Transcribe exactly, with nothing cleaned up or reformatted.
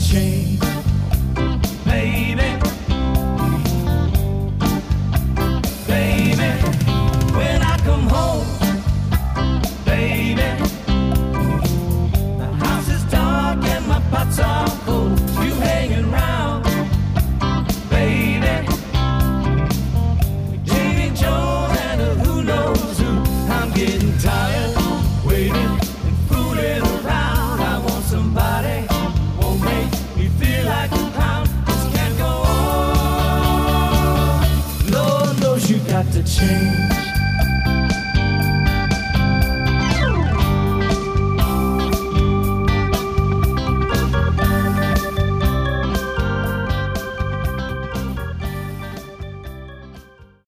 change, baby. Baby, when I come home, baby, the house is dark and my pots are cold. You hanging around, baby. Davy Jones and a who knows who. I'm getting tired, waiting and fooling around. I want somebody who won't make me feel like a clown. This can't go on. Lord knows you got to change.